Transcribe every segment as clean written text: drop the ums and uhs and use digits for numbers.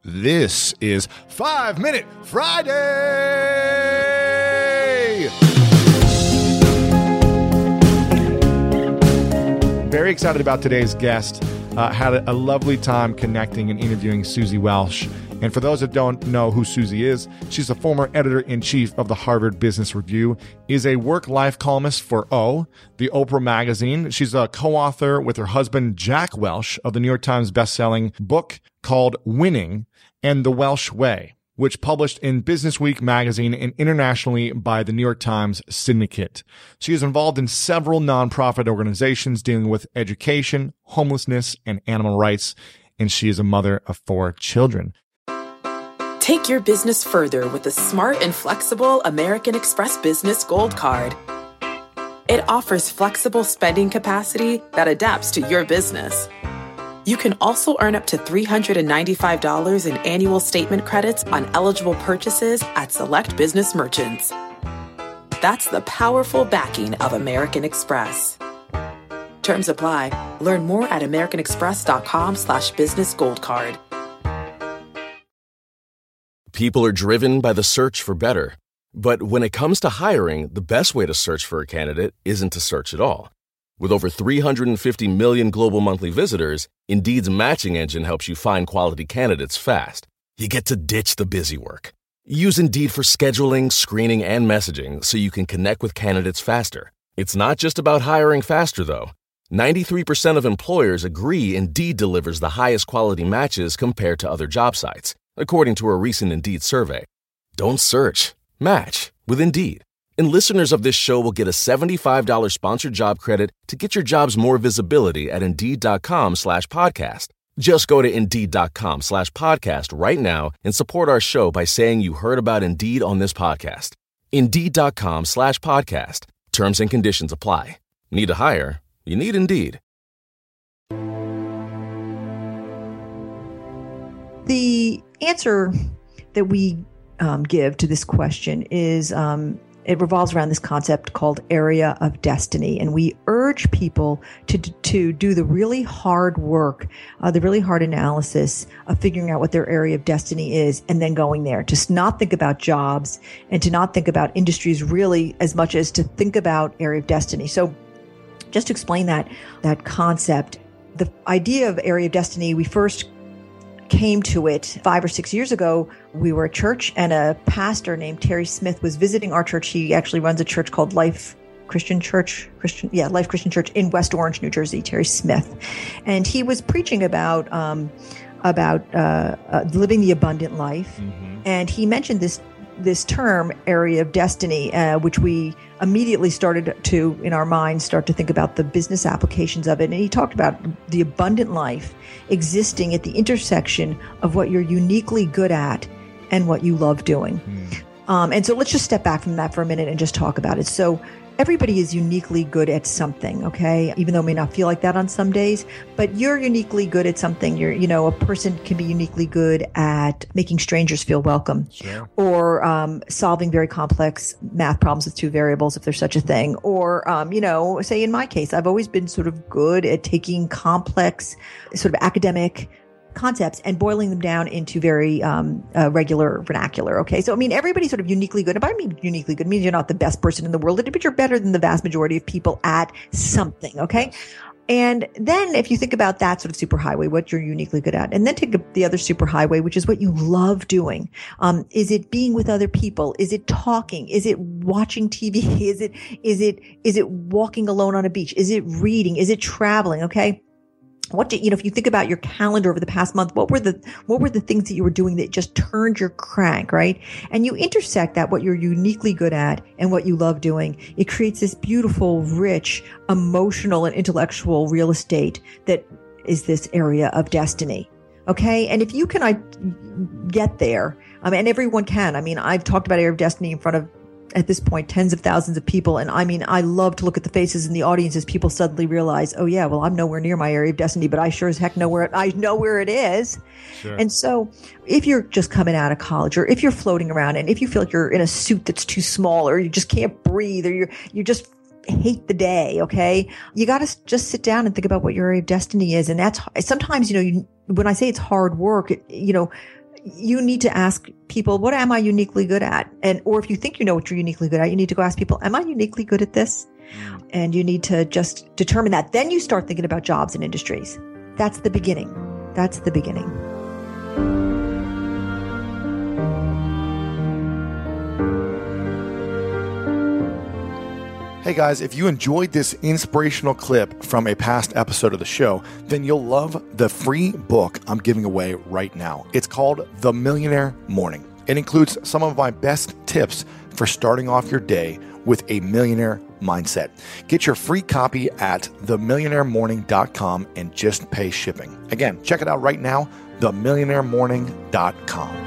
This is 5 Minute Friday! Very excited about today's guest. Had a lovely time connecting and interviewing Suzy Welch. And for those that don't know who Suzy is, she's a former editor-in-chief of the Harvard Business Review, is a work-life columnist for O, the Oprah magazine. She's a co-author with her husband, Jack Welch, of the New York Times bestselling book called Winning and the Welch Way, which published in Businessweek magazine and internationally by the New York Times Syndicate. She is involved in several nonprofit organizations dealing with education, homelessness, and animal rights, and she is a mother of 4 children. Take your business further with the smart and flexible American Express Business Gold Card. It offers flexible spending capacity that adapts to your business. You can also earn up to $395 in annual statement credits on eligible purchases at select business merchants. That's the powerful backing of American Express. Terms apply. Learn more at americanexpress.com/business gold card. People are driven by the search for better. But when it comes to hiring, the best way to search for a candidate isn't to search at all. With over 350 million global monthly visitors, Indeed's matching engine helps you find quality candidates fast. You get to ditch the busy work. Use Indeed for scheduling, screening, and messaging so you can connect with candidates faster. It's not just about hiring faster, though. 93% of employers agree Indeed delivers the highest quality matches compared to other job sites, according to a recent Indeed survey. Don't search. Match with Indeed. And listeners of this show will get a $75 sponsored job credit to get your jobs more visibility at Indeed.com/podcast. Just go to Indeed.com/podcast right now and support our show by saying you heard about Indeed on this podcast. Indeed.com/podcast. Terms and conditions apply. Need to hire? You need Indeed. The answer that we give to this question is it revolves around this concept called area of destiny. And we urge people to do the really hard work, the really hard analysis of figuring out what their area of destiny is and then going there. To not think about jobs and to not think about industries really as much as to think about area of destiny. So just to explain that concept, the idea of area of destiny, we first came to it 5 or 6 years ago. We were at church and a pastor named Terry Smith was visiting our church. He actually runs a church called Life Christian Church in West Orange, New Jersey, Terry Smith. And he was preaching about living the abundant life. Mm-hmm. And he mentioned this term, area of destiny, which we immediately started to, in our minds, start to think about the business applications of it. And he talked about the abundant life existing at the intersection of what you're uniquely good at and what you love doing. And so let's just step back from that for a minute and just talk about it. So everybody is uniquely good at something, okay? Even though it may not feel like that on some days, but you're uniquely good at something. A person can be uniquely good at making strangers feel welcome, sure, or solving very complex math problems with 2 variables, if there's such a thing. Or, say in my case, I've always been sort of good at taking complex sort of academic concepts and boiling them down into very regular vernacular. Okay. So, everybody's sort of uniquely good. If I mean uniquely good, it means you're not the best person in the world, but you're better than the vast majority of people at something. Okay. And then if you think about that sort of superhighway, what you're uniquely good at, and then take the other superhighway, which is what you love doing. Is it being with other people? Is it talking? Is it watching TV? Is it walking alone on a beach? Is it reading? Is it traveling? Okay. If you think about your calendar over the past month, what were the things that you were doing that just turned your crank, right? And you intersect that, what you're uniquely good at and what you love doing. It creates this beautiful, rich, emotional and intellectual real estate that is this area of destiny. Okay. And if you can get there, and everyone can, I've talked about area of destiny in front of, at this point, tens of thousands of people. And I love to look at the faces in the audience as people suddenly realize, oh yeah, well, I'm nowhere near my area of destiny, but I sure as heck know where it is. Sure. And so if you're just coming out of college, or if you're floating around, and if you feel like you're in a suit that's too small, or you just can't breathe, or you just hate the day, okay, you got to just sit down and think about what your area of destiny is. And that's sometimes, when I say it's hard work, you need to ask people, what am I uniquely good at? Or if you think you know what you're uniquely good at, you need to go ask people, am I uniquely good at this? And you need to just determine that. Then you start thinking about jobs and industries. That's the beginning. That's the beginning. Hey guys, if you enjoyed this inspirational clip from a past episode of the show, then you'll love the free book I'm giving away right now. It's called The Millionaire Morning. It includes some of my best tips for starting off your day with a millionaire mindset. Get your free copy at themillionairemorning.com and just pay shipping. Again, check it out right now, themillionairemorning.com.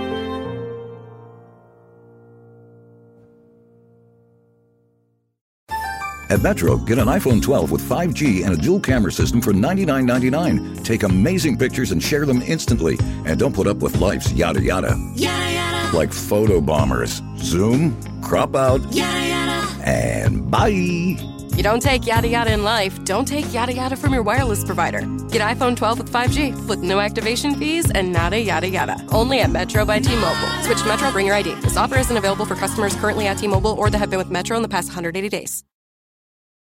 At Metro, get an iPhone 12 with 5G and a dual camera system for $99.99. Take amazing pictures and share them instantly. And don't put up with life's yada yada. Yada yada. Like photo bombers. Zoom, crop out, Yada yada. and bye. You don't take yada yada in life, don't take yada yada from your wireless provider. Get iPhone 12 with 5G with no activation fees and nada yada yada. Only at Metro by T-Mobile. Switch to Metro, bring your ID. This offer isn't available for customers currently at T-Mobile or that have been with Metro in the past 180 days.